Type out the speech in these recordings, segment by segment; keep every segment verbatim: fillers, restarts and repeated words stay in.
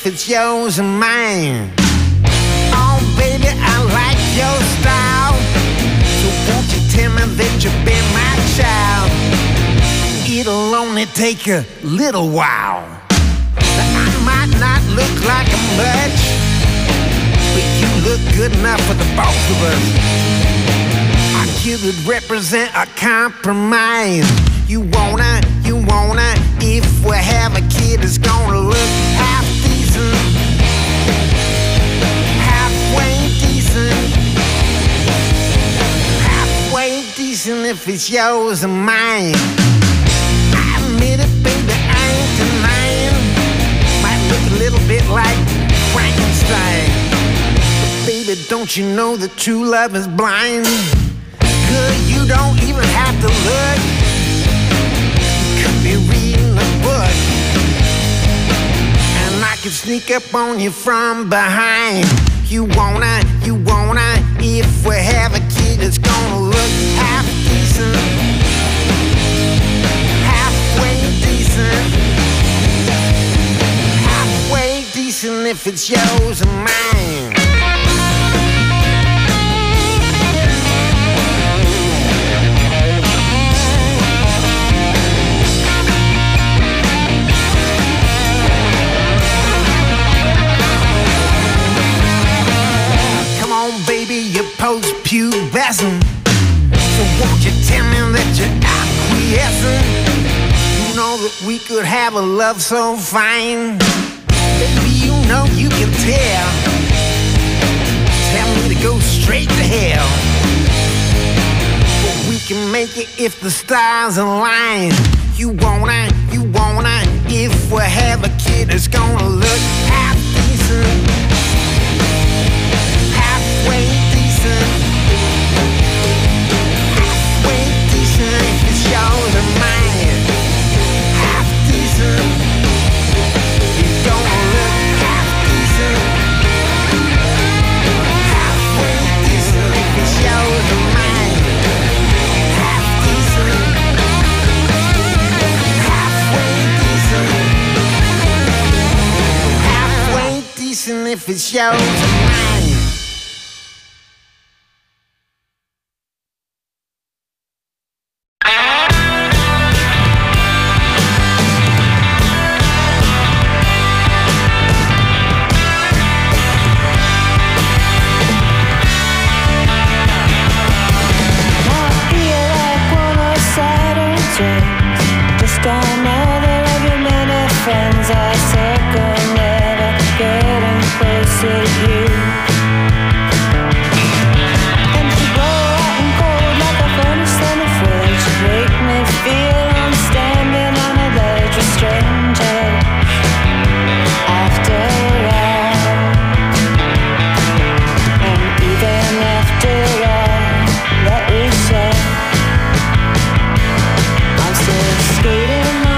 if it's yours or mine. Oh baby, I like your style, so won't you tell me that you'll be my child? It'll only take a little while. Now, I might not look like a much, but you look good enough for the both of us. I could represent a compromise. You wanna, you wanna, if we have a kid, it's gonna look half decent, halfway decent, halfway decent if it's yours or mine. I admit it, baby, I ain't denying. Might look a little bit like Frankenstein, but baby, don't you know that true love is blind? Good, you don't even have to look. Be reading a book, and I can sneak up on you from behind. You wanna, you wanna, if we have a kid, it's gonna look half decent, halfway decent, halfway decent if it's yours or mine. Post-pubescent, so won't you tell me that you're acquiescent? You know that we could have a love so fine. Baby, you know you can tell. Tell me to go straight to hell, but we can make it if the stars align. You wanna, you wanna, if we have a kid, it's gonna look half decent, halfway decent, halfway decent if it's yours or mine. Half decent, it's gonna look half decent, halfway decent if it's yours or mine. Half decent, halfway decent, halfway decent if it's yours or mine. Skating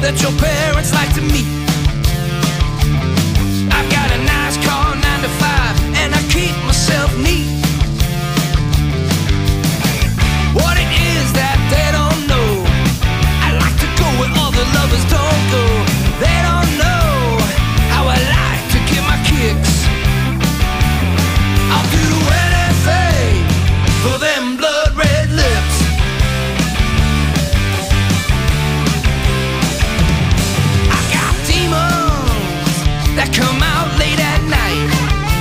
that your parents like to meet. I've got a nice car, nine to five, and I keep myself neat. What it is that they don't know, I like to go where other lovers don't go. They don't know how I like to get my kicks. I'll do anything for them blood red lips. I got demons that come out late at night.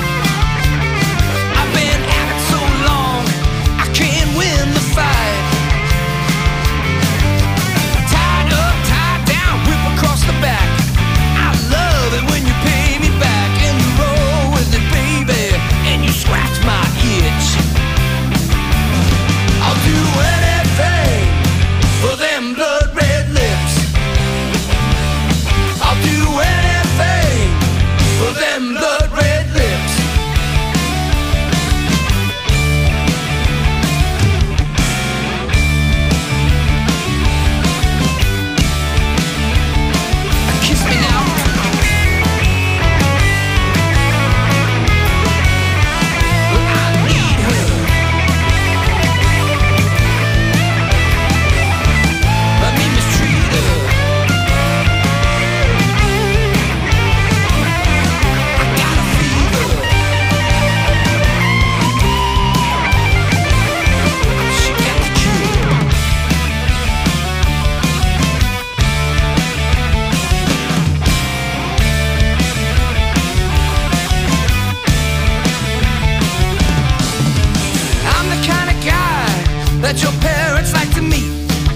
I've been at it so long, I can't win the fight. Tied up, tied down, whip across the back. I love it when you pay me back and you roll with it, baby, and you scratch my itch. I'll do anything for them blood red lips. I'll do anything for them blood red lips. Kiss me now. Well, I need her. Let me mistreat her. I got a fever. She got the cure. I'm the kind of guy that your parents like to meet.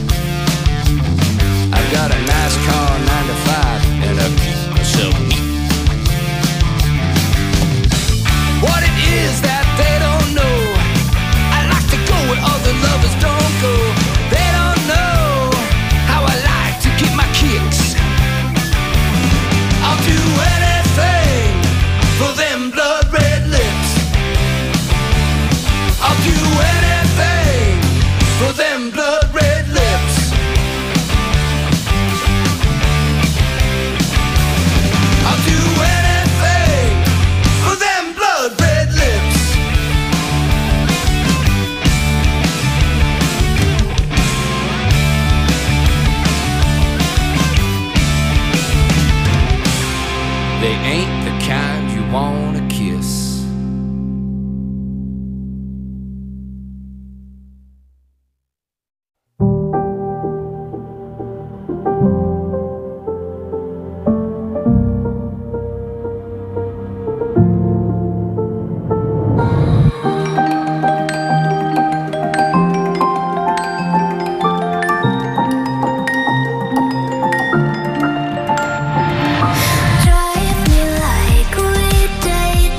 I've got a nice car, nine to five, and I keep myself neat. What it is that they don't know, I like to go where other lovers don't go. They don't know how I like to get my kicks. I'll do anything for them blood red lips. I'll do anything for them blood red lips. I'll do anything for them blood red lips. They ain't the kind you wanna kiss. Drive me like we dated.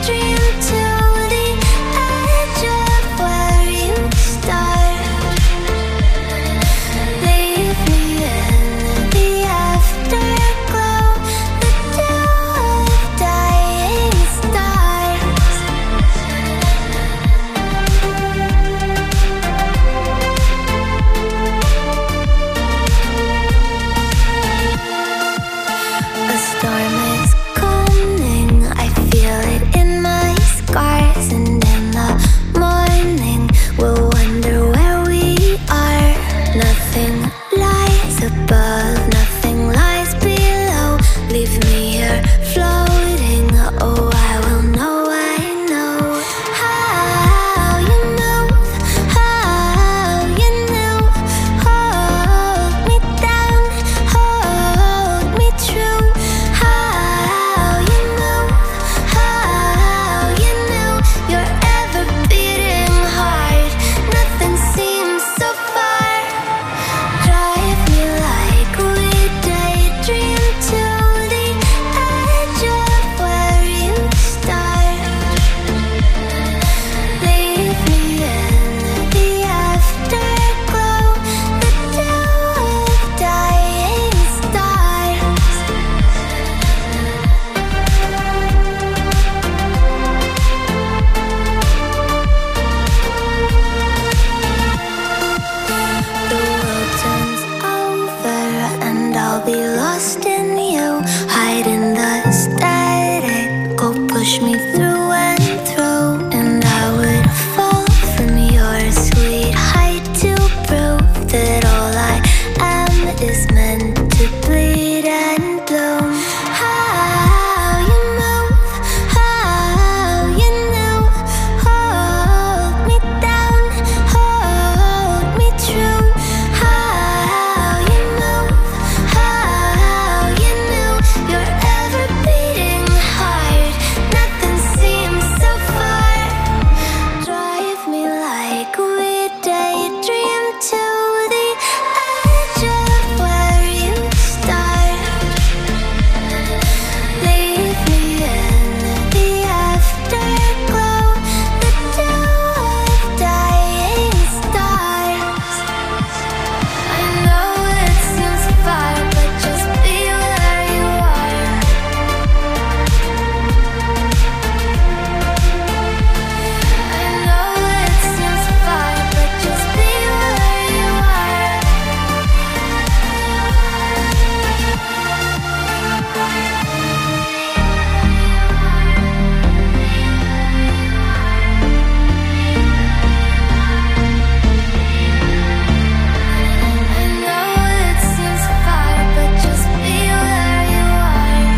push me through and through, and I would fall from your sweet height to prove that all I am is meant to bleed and bloom. How you move, how you know, hold me down, hold me true. How you move, how you know, your ever beating heart, nothing seems so far. Drive me like we daydream to the edge of where you start. Leave me in the afterglow, the dew of dying stars. I know it seems far, but just be where you are. I know it seems far, but just be where you are. I know it seems far, but just be where you are.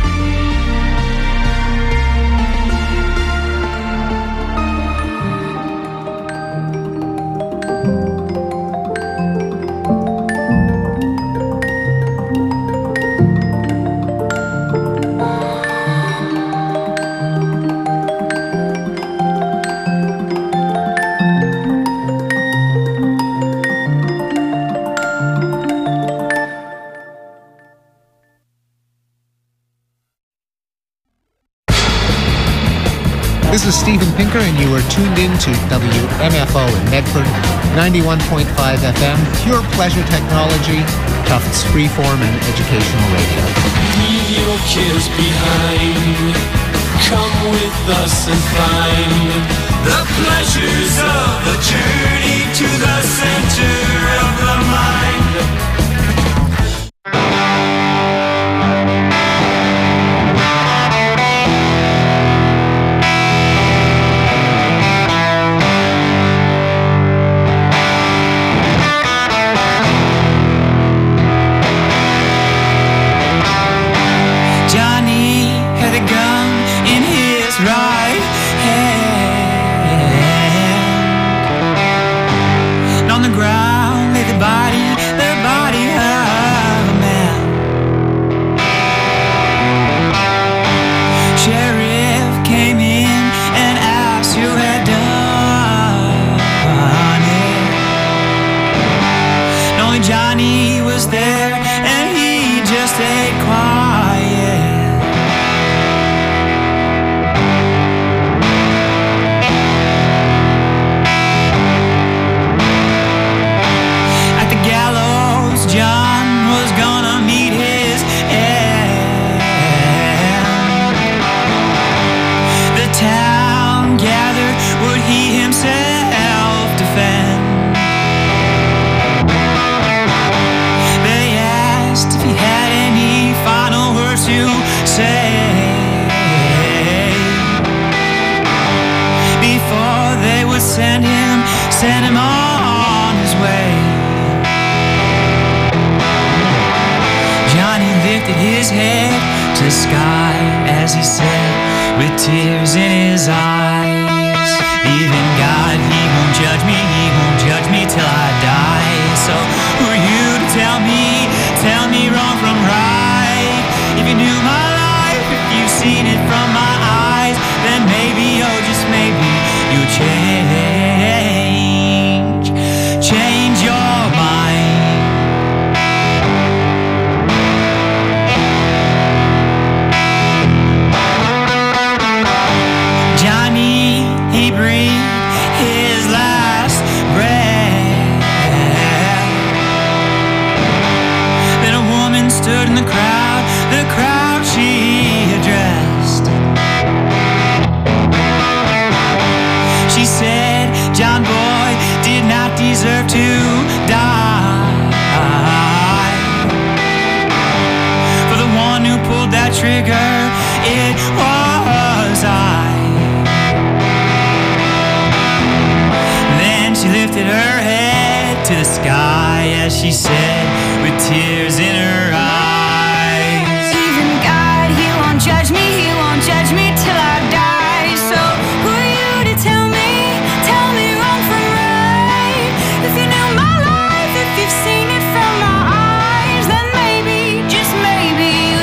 This is Steven Pinker, and you are tuned in to W M F O in Medford, ninety-one point five F M, pure pleasure technology, Tufts freeform and educational radio. Leave your cares behind. Come with us and find the pleasures of the journey to the center of the mind. Johnny had a gun in his right hand, and on the ground lay the body, the body of a man. Sheriff came in and asked who had done it, and only Johnny was there, and he just stayed quiet. At the gallows, John was gonna meet his end. The town gathered, would he himself defend? They asked if he had any final words to say before they would send him, send him on his way. Johnny lifted his head to the sky as he said, with tears in his eyes, even God, he won't judge me, he won't judge me till I die. So who are you to tell me, tell me wrong from right? If you knew my life, if you've seen it from my eyes, then maybe, oh just maybe, you'll change, change your mind. Johnny, he breathed his last breath. Then a woman stood in the crowd, the crowd she addressed. She said, John boy did not deserve to die. For the one who pulled that trigger, it was was I. Then she lifted her head to the sky as she said, with tears in her eyes, even God, he won't judge me, he won't judge me till I die. So who are you to tell me, tell me wrong from right? If you knew my life, if you've seen it from my eyes, then maybe, just maybe you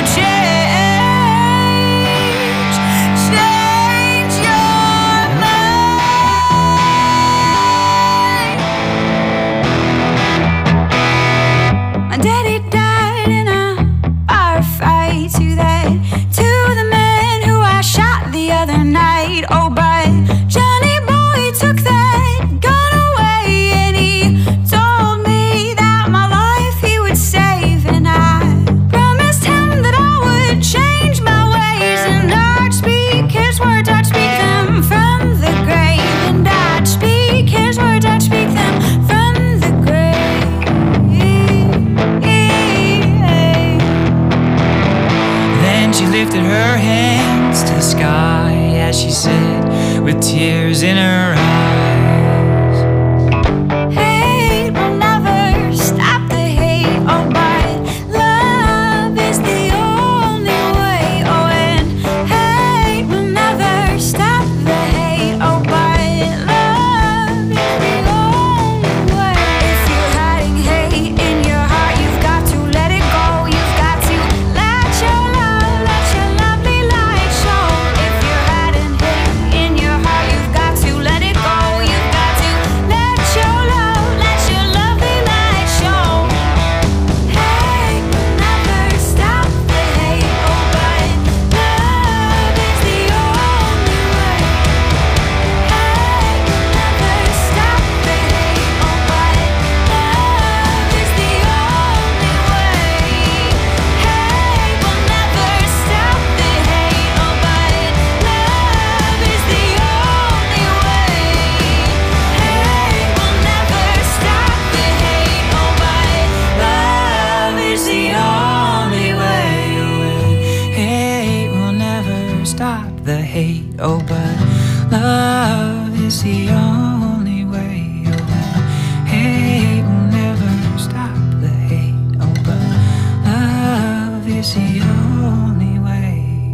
change, change your mind. My daddy died in a bar fight. To that, to the man who I shot the other night. Oh, but Johnny boy took that gun away, and he told me that my life he would save. And I promised him that I would change my ways, and I'd speak his words, I'd speak them from the grave. And I'd speak his words, I'd speak them from the grave. Then she lifted her hands to the sky as she said, with tears in her eyes, Hate will never stop the hate, oh, but love is the only way. Oh, and hate will never stop the hate, oh, but love is the only way. If you're hiding hate in your heart, you've got to let it go. You've got to let your love, let your lovely light show. If you're hiding hate in your heart, you've got to let it go. You've got to let your love, let your lovely light show. Hate will never stop the hate, oh, but love is the only way. Hate will never stop the hate, oh, but love is the only way. Hate will never stop the hate, oh, but love is the only way. Hate will never stop the hate, oh, but love is the only way. hate will never stop the hate, oh, but love is the only way. Hate will never stop the hate, oh, but love is the only way.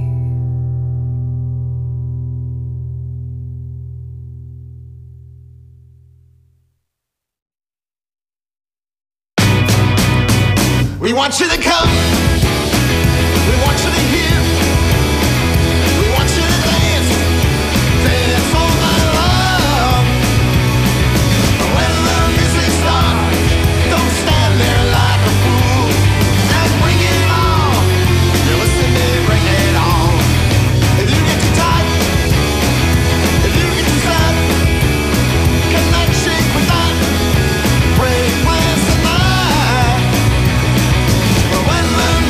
We want you to come. We want you to hear. We want you to dance. Dance all night long. When the music starts, don't stand there like a fool. And bring it on. You listen to me, bring it on. If you get too tight, if you get too sad, cannot shake with that. Break plans tonight. When the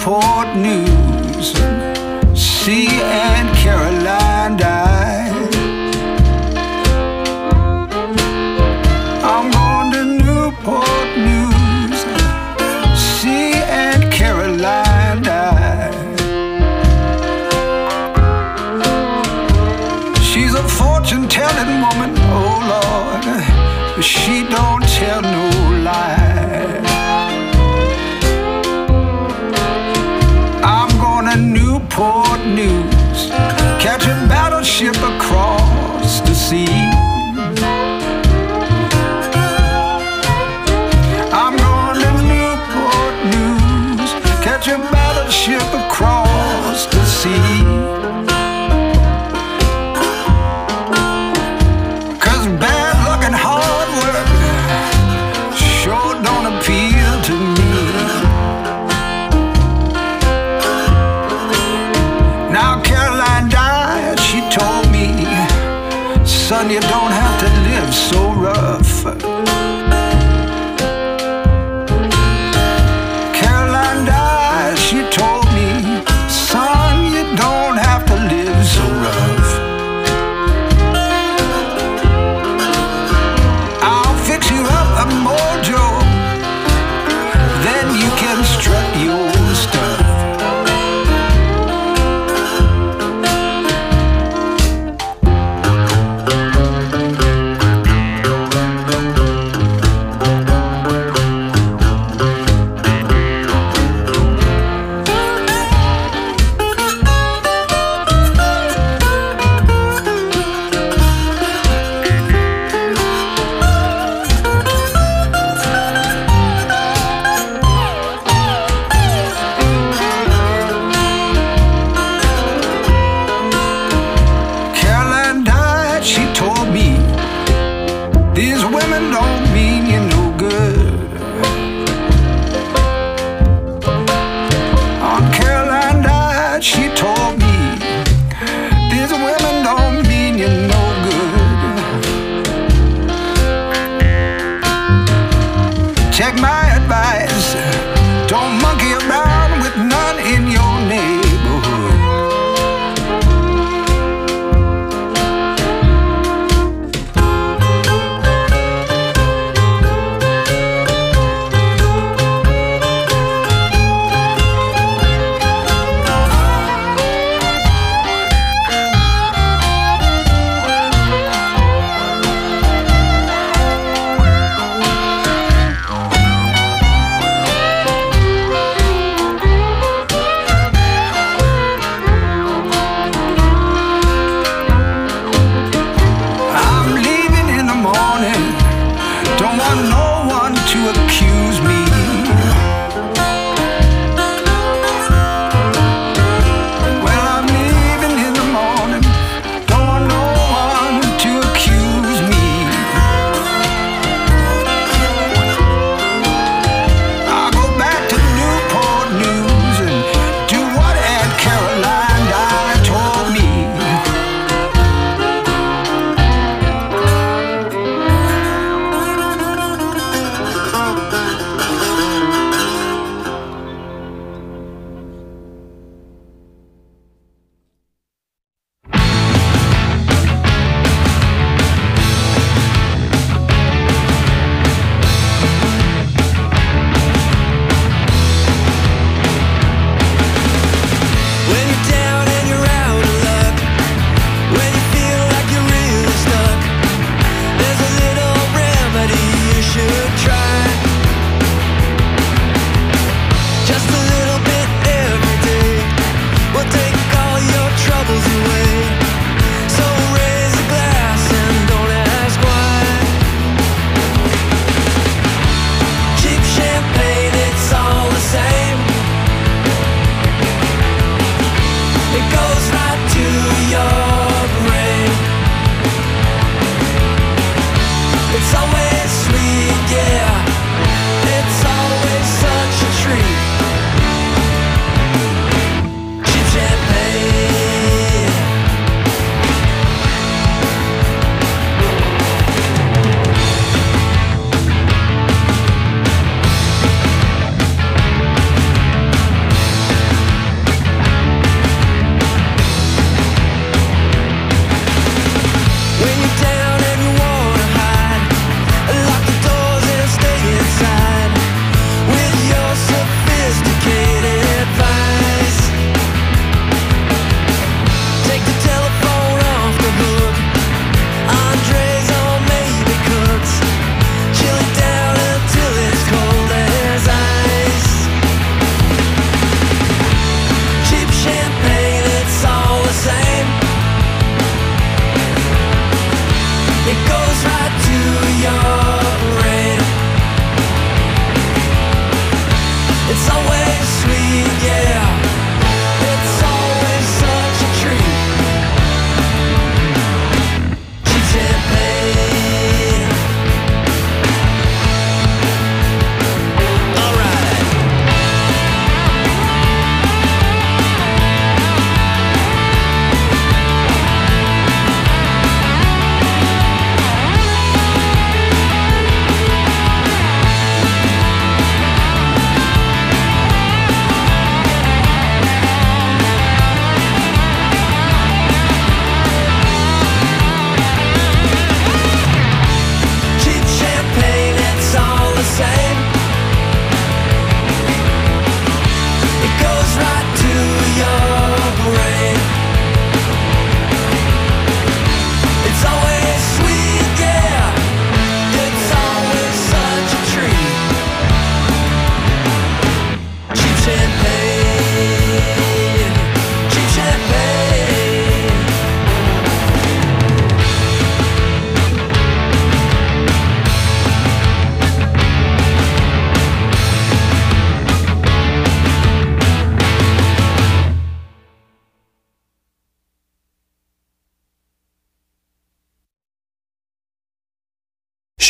Newport News. See, Aunt Caroline died. I'm going to Newport News. See, Aunt Caroline died. She's a fortune-telling woman, oh Lord, but she don't tell no lie. I'm going to Newport News, catch a battleship across the sea. I'm going to Newport News, catch a battleship across the sea. Cause bad luck and hard work sure don't appeal to me. Now Caroline died, she told me, son, you don't have to live so rough. Caroline died, she told me, son, you don't have to live so rough. I'll fix you up a mojo, then you can strut your stuff. Caroline died, she told me, these women don't mean you no good. Aunt Caroline died, she told me, these women don't mean you no good. Take my advice, don't monkey around with none in your neighborhood.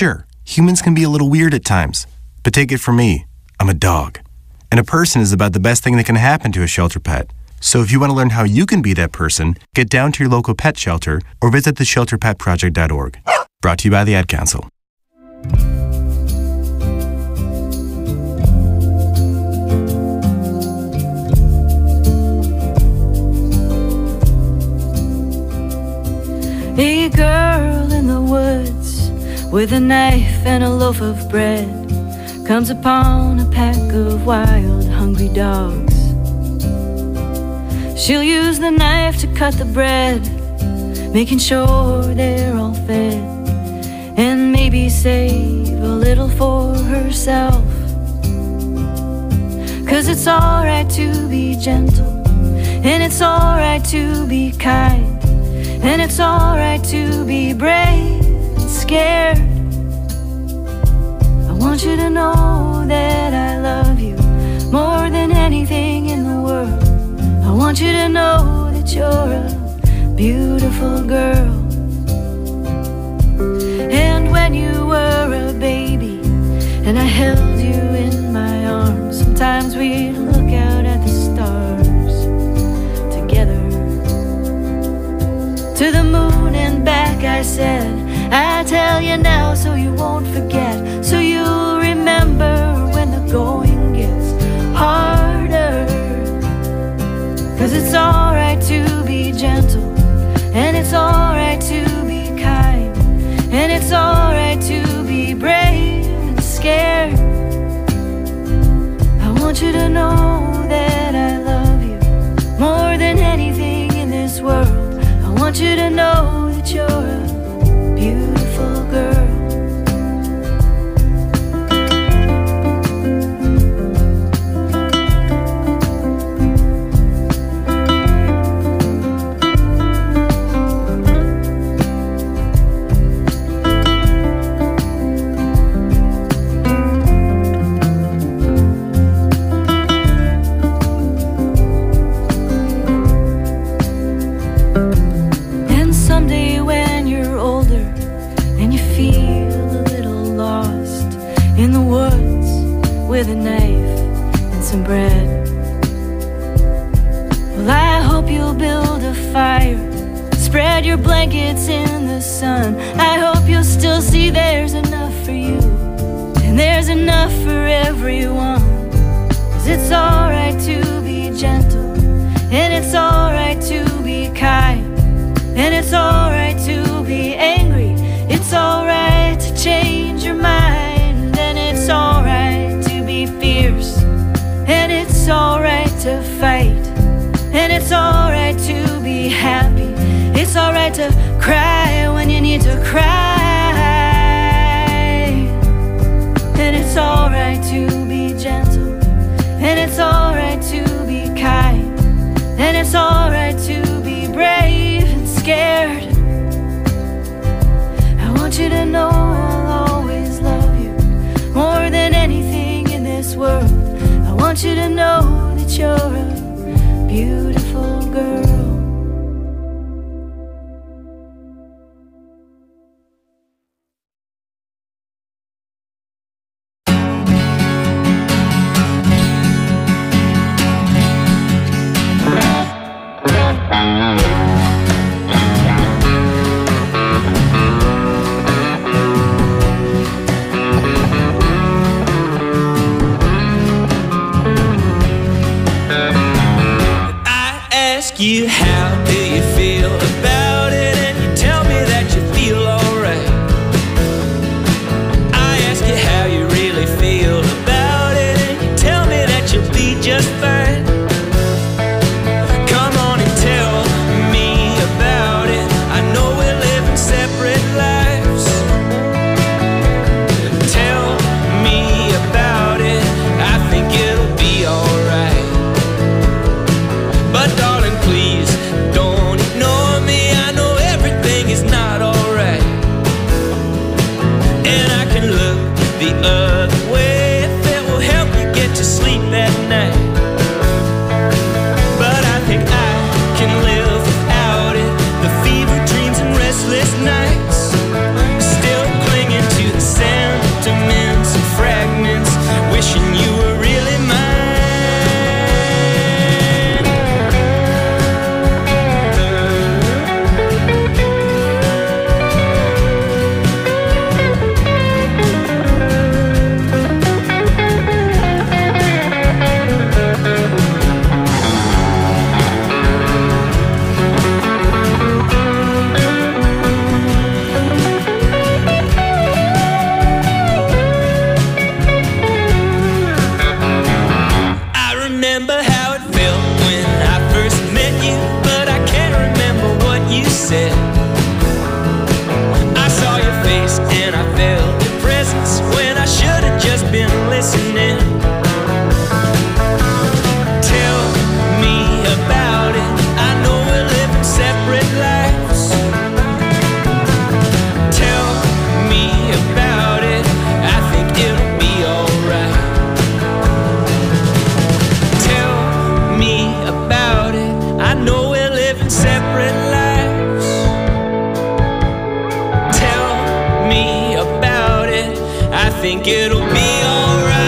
Sure, humans can be a little weird at times, but take it from me, I'm a dog. And a person is about the best thing that can happen to a shelter pet. So if you want to learn how you can be that person, get down to your local pet shelter or visit the shelter pet project dot org. Brought to you by the Ad Council. A girl in the woods with a knife and a loaf of bread comes upon a pack of wild, hungry dogs. She'll use the knife to cut the bread, making sure they're all fed, and maybe save a little for herself. 'Cause it's alright to be gentle, and it's alright to be kind, and it's alright to be brave and scared. I want you to know that I love you more than anything in the world. I want you to know that you're a beautiful girl. And when you were a baby and I held you in my arms, sometimes we'd look out at the stars together. To the moon and back I said, I tell you now so you won't forget, so you'll remember when the going gets harder. 'Cause it's alright to be gentle, and it's alright to be kind, and it's alright to be brave and scared. I want you to know that I love you more than anything in this world. I want you to know that you're a beautiful girl. With a knife and some bread, well, I hope you'll build a fire, spread your blankets in the sun. I hope you'll still see there's enough for you, and there's enough for everyone. 'Cause it's alright to be gentle, and it's alright to be kind, and it's alright to be angry. It's alright to change your mind, and it's alright fierce, and it's alright to fight, and it's alright to be happy. It's alright to cry when you need to cry, and it's alright to be gentle, and it's alright to be kind, and it's alright to be brave and scared. I want you to know I'll always love you more than anything in this world. I want you to know that you're a beautiful girl. You, how do you feel about it? And you tell me that you feel alright. I ask you how you really feel about it, and you tell me that you'll be just fine. Come on and tell me about it. I know we're living separate lives. Tell me about it. I think it'll be alright. But darling, please don't said. I saw your face and I felt your presence when I should have just been listening. Tell me about it. I know we're living separate lives. Tell me about it. I think it'll be alright. Tell me about it. I know we're living separate lives. Tell me about it. I think it'll be alright.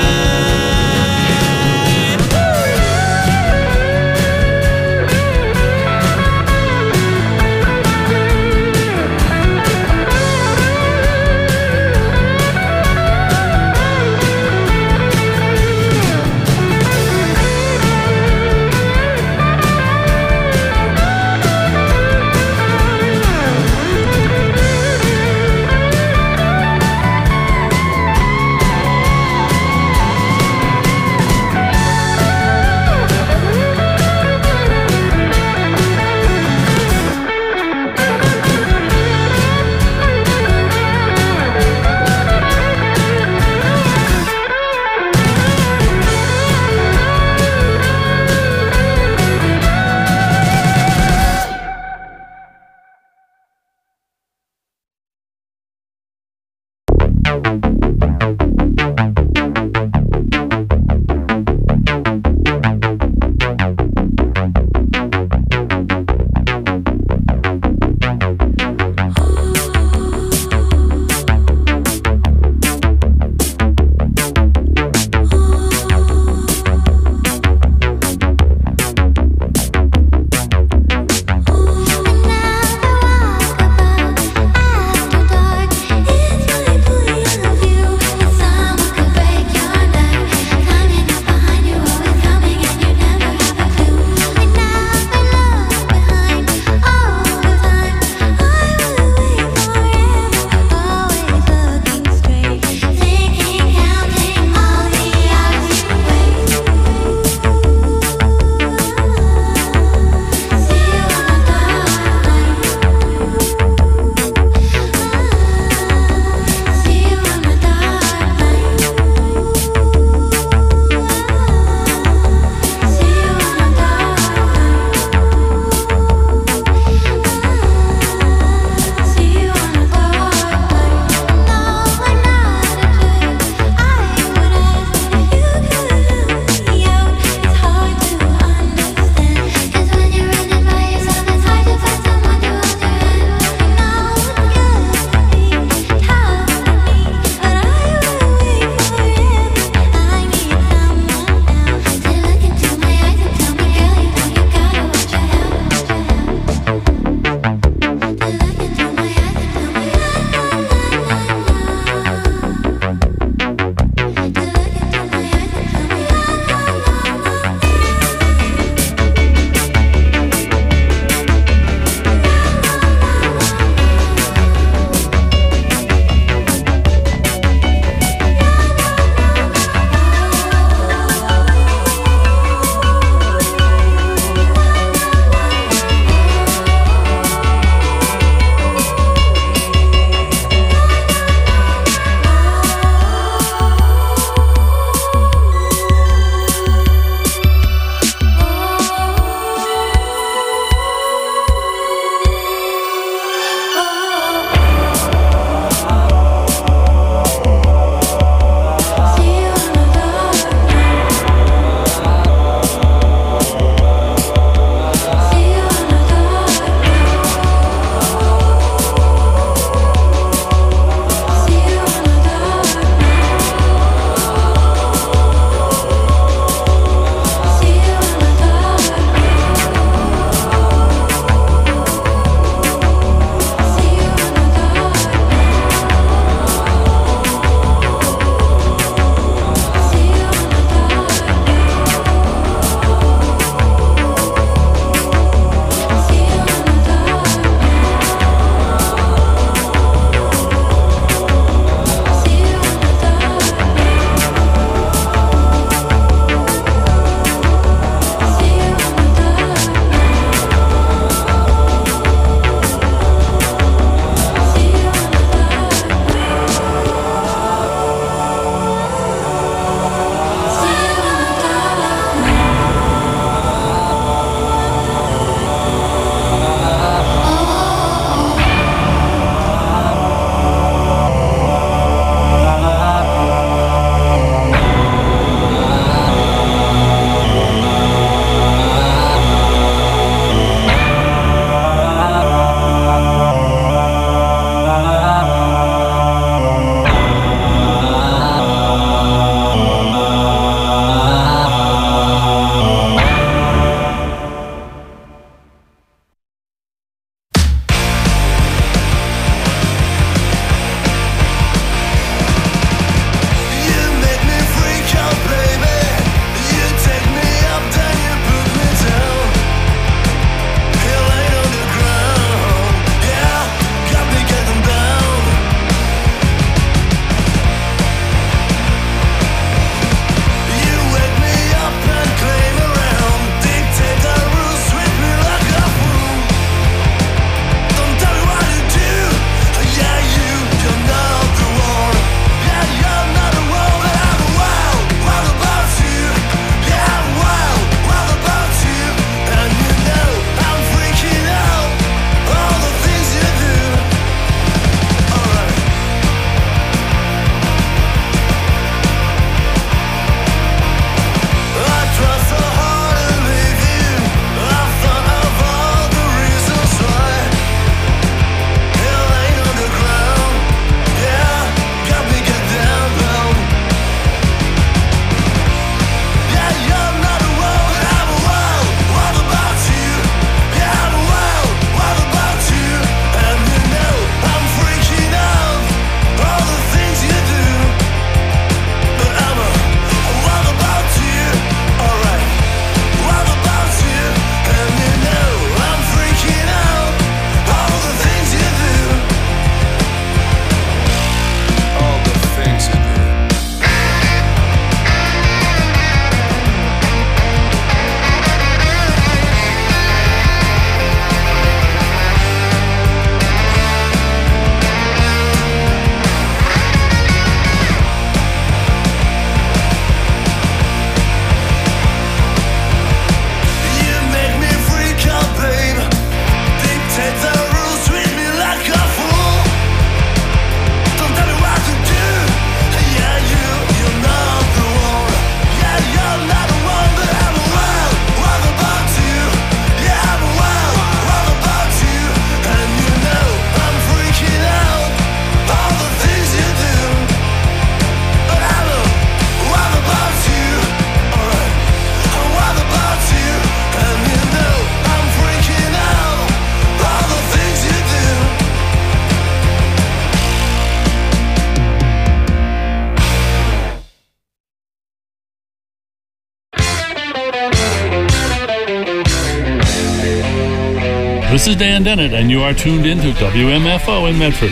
This is Dan Dennett, and you are tuned in to W M F O in Medford.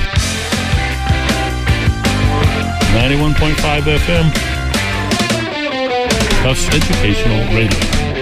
ninety-one point five F M, Tufts Educational Radio.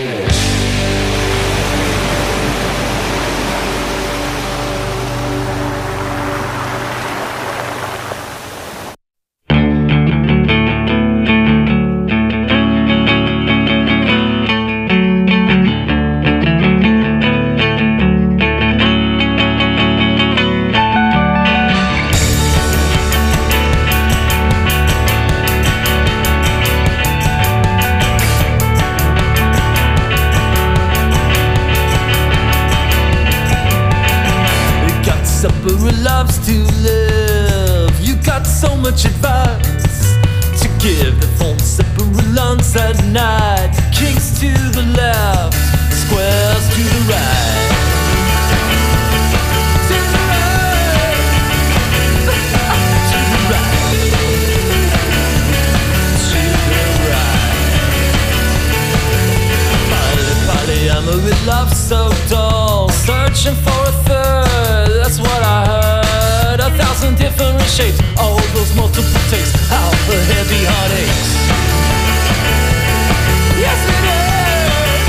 Advice to give the phone separate lunch at night. Kings to the left, squares to the right. To the right, to the right, to the right. Polyamory love so dull, searching for a third. That's what I heard. A thousand different shapes. All those multiple takes out the heavy heartaches. Yes, it is.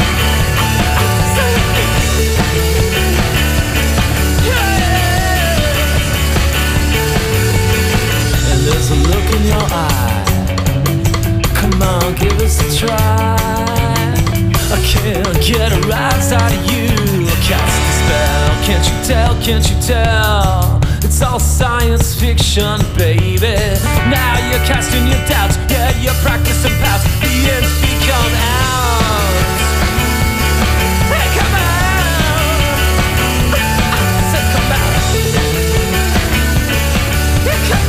Yeah. And there's a look in your eye. Come on, give us a try. I can't get a rise out of you. Cast a spell. Can't you tell? Can't you tell? It's all science fiction, baby. Now you're casting your doubts. Yeah, you're practicing past. The ends become out. Hey, come out. I said come out. Yeah, come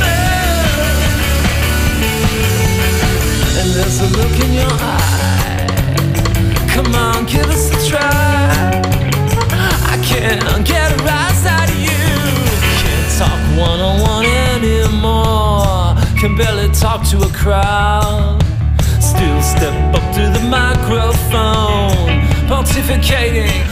out. And there's a look in your eye. Come on, give us a try. I can't get a rise out of you. Talk one-on-one anymore. Can barely talk to a crowd. Still step up to the microphone, pontificating.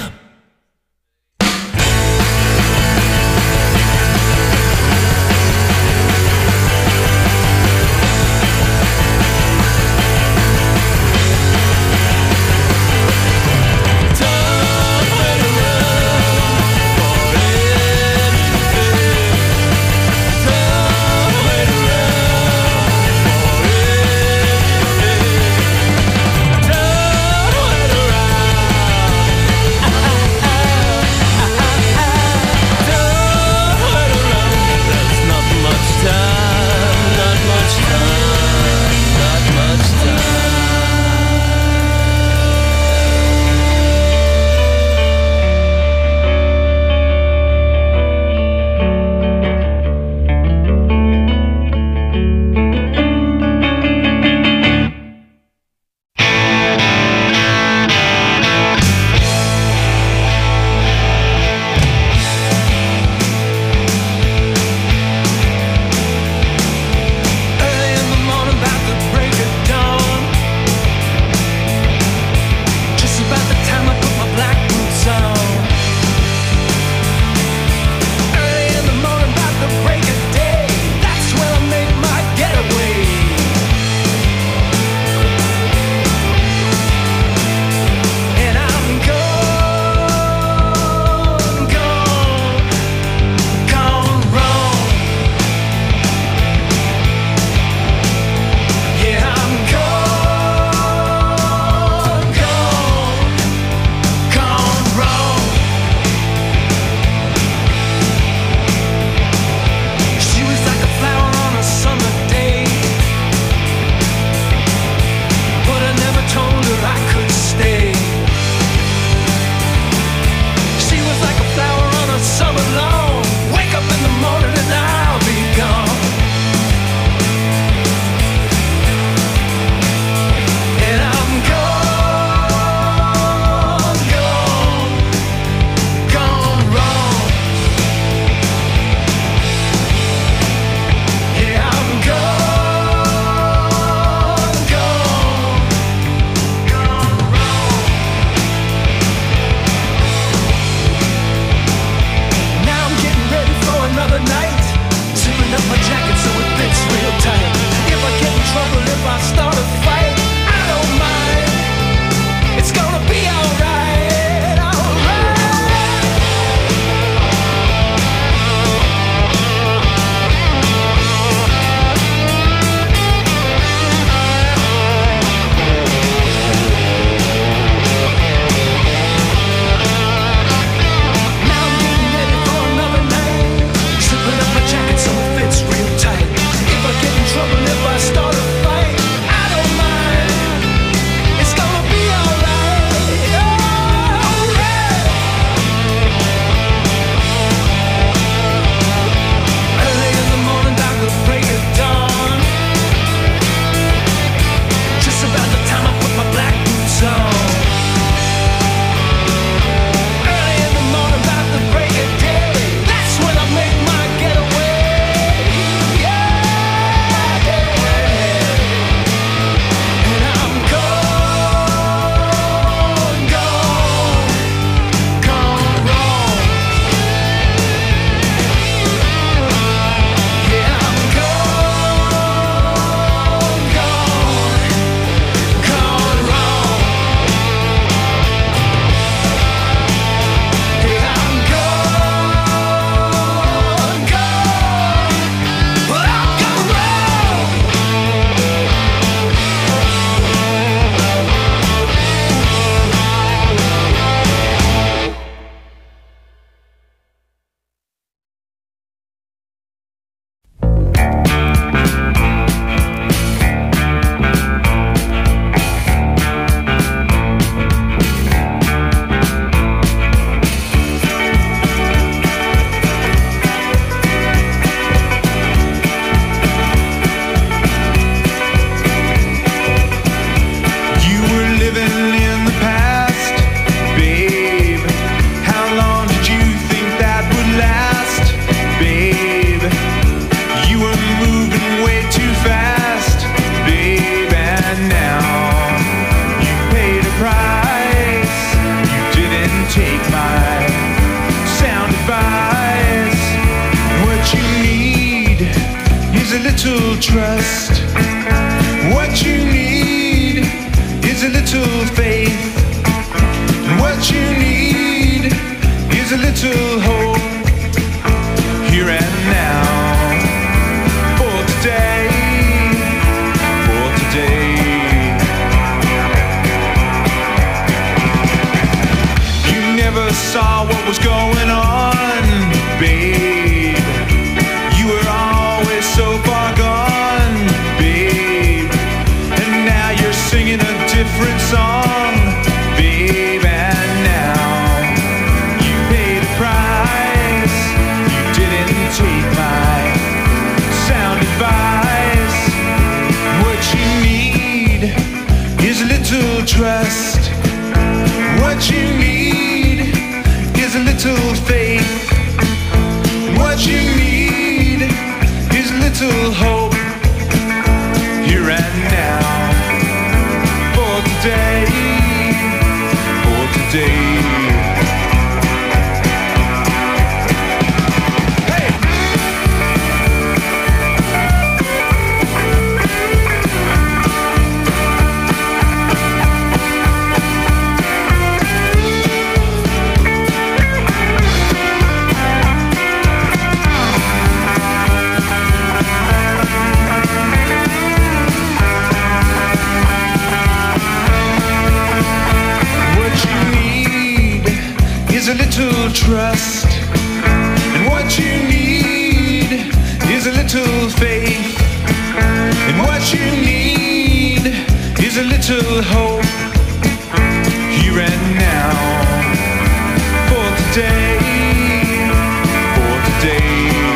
little trust. What you need is a little faith. And what you need is a little hope. Here and now, for today, for today. You never saw what was going on, babe. You were always so far gone, babe. And now you're singing a different song, babe. And now you paid a price. You didn't take my sound advice. What you need is a little trust. What you need is a little faith. What you need is a little hope. Here and now, for today, for today. Is a little trust, and what you need is a little faith, and what you need is a little hope. Here and now, for today, for today.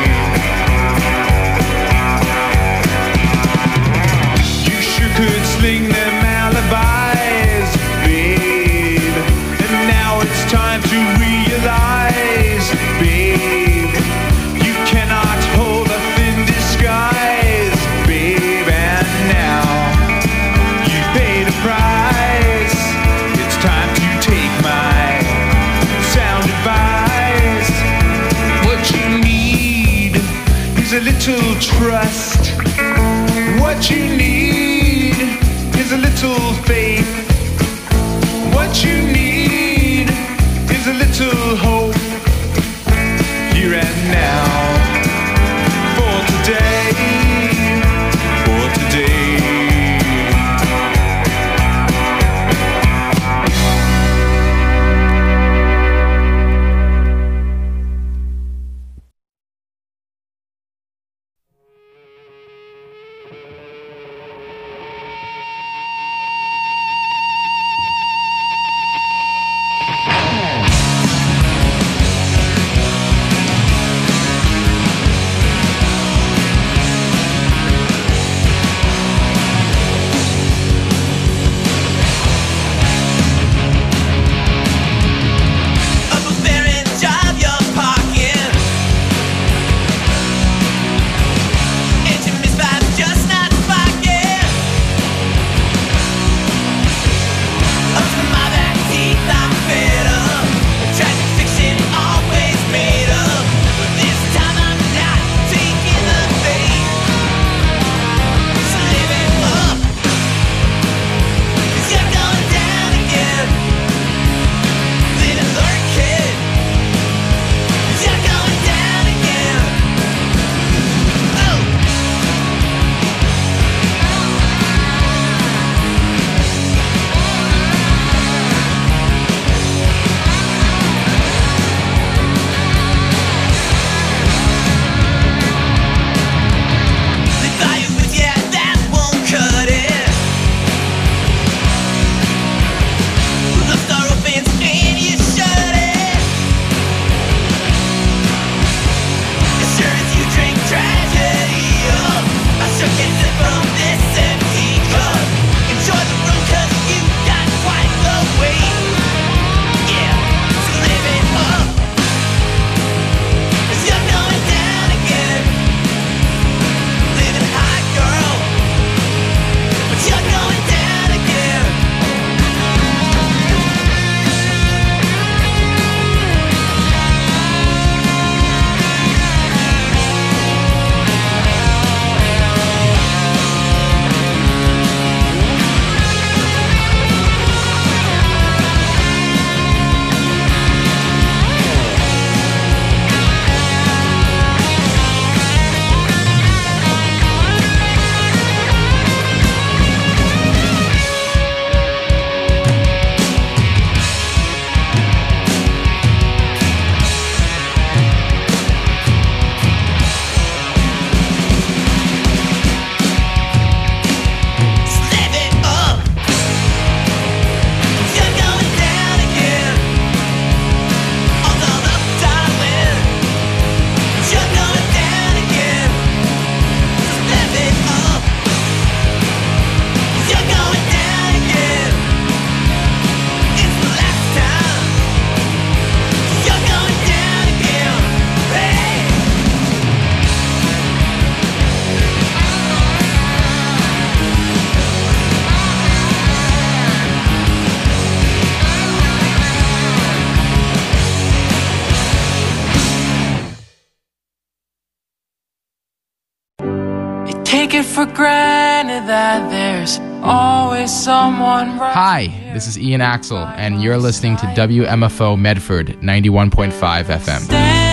You sure could sling them alibis, babe, and now it's time to realize, babe, you cannot hold a thin disguise, babe. And now you paid a price. It's time to take my sound advice. What you need is a little trust. What you need is a little faith. What you need is a little hope. Here and now, for today, for today. for granted that there's always someone right. Hi, this is Ian Axel, and you're listening to W M F O Medford ninety-one point five F M.